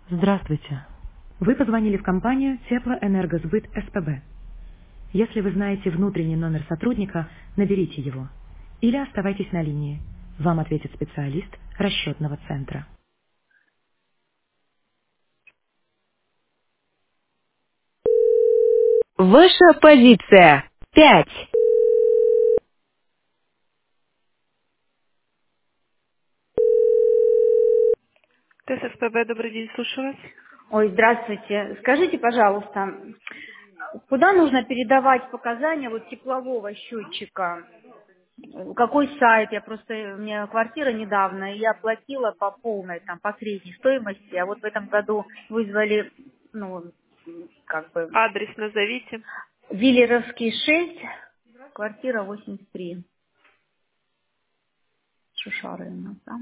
Здравствуйте. Вы позвонили в компанию Теплоэнергосбыт СПБ. Если вы знаете внутренний номер сотрудника, наберите его. Или оставайтесь на линии. Вам ответит специалист расчетного центра. Ваша позиция. 5. ТССПБ, добрый день, слушаю вас. Ой, здравствуйте. Скажите, пожалуйста, куда нужно передавать показания вот теплового счетчика? Какой сайт? У меня квартира недавно, и я платила по полной, там, по средней стоимости, а вот в этом году вызвали, ну, как бы, Адрес назовите. Виллеровский 6, квартира 83, Шушары у нас, да?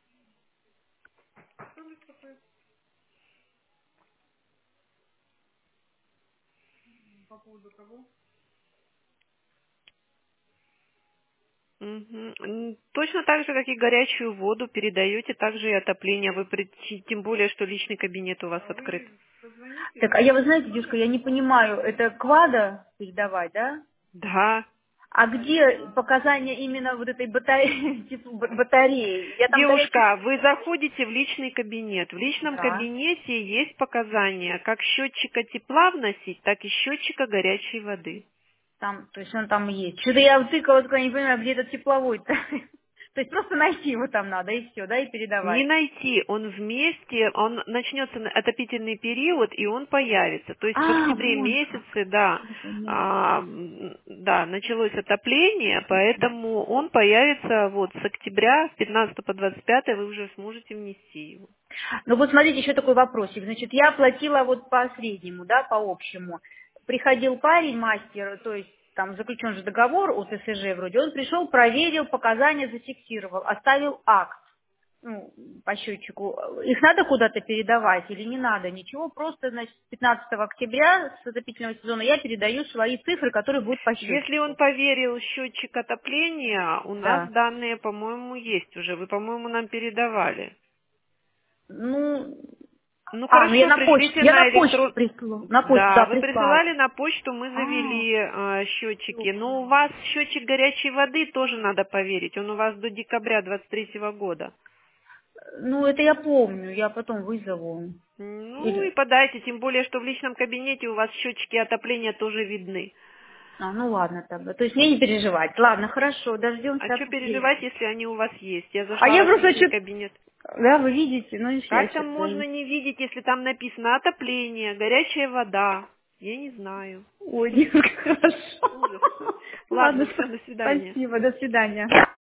Мгм. Точно так же, как и горячую воду, передаете также и отопление. Тем более, что личный кабинет у вас открыт. Так, а вы знаете, девушка, я не понимаю, это квада передавать, да? Да. А где показания именно вот этой батареи, типа батареи? Я там горячий... Девушка, вы заходите в личный кабинет. В личном Да. кабинете есть показания, как счетчика тепла вносить, так и счетчика горячей воды. Там, то есть он там есть. Что-то я втыкала, только не понимаю, где этот тепловой-то. То есть просто найти его там надо, и все, да, и Не передавать. найти, он вместе, он начнется отопительный период, и он появится. То есть в А, октябре вон как. месяце, да, Я поняла. да, началось отопление, поэтому он появится вот с октября, с 15 по 25 вы уже сможете внести его. Ну вот смотрите, еще такой вопросик. Значит, я платила вот по среднему, да, по общему. Приходил парень, мастер, то есть там заключен же договор у ТСЖ вроде, он пришел, проверил, показания зафиксировал, оставил акт, ну, по счетчику. Их надо куда-то передавать или не надо? Ничего, просто, значит, с 15 октября с отопительного сезона я передаю свои цифры, которые будут по Если он счетчику. поверил счетчик отопления, у нас Да. данные, по-моему, есть уже. Вы, по-моему, нам передавали. Ну, Ну ну я хорошо, на почту, пришлите я на на почту электрон... прислала. На почту, Да, да, вы прислала. присылали на почту, мы А, завели счетчики. Но у точно. вас счетчик горячей воды тоже надо поверить. Он у вас до декабря 23 года. Ну, это я помню, я потом вызову. Ну и Или... подайте, тем более, что в личном кабинете у вас счетчики отопления тоже видны. Ну ладно тогда. То есть мне не переживать. Ладно, хорошо, А дождемся что отопления. переживать, если они у вас есть? Я А зашла в я ваш просто личный что-то... кабинет. Да, вы видите, ну и я Как там что-то... можно не видеть, если там написано отопление, горячая вода? Я не знаю. Ой, девушка, хорошо. Ужас. Ладно, Ладно, все, до свидания. спасибо, до свидания.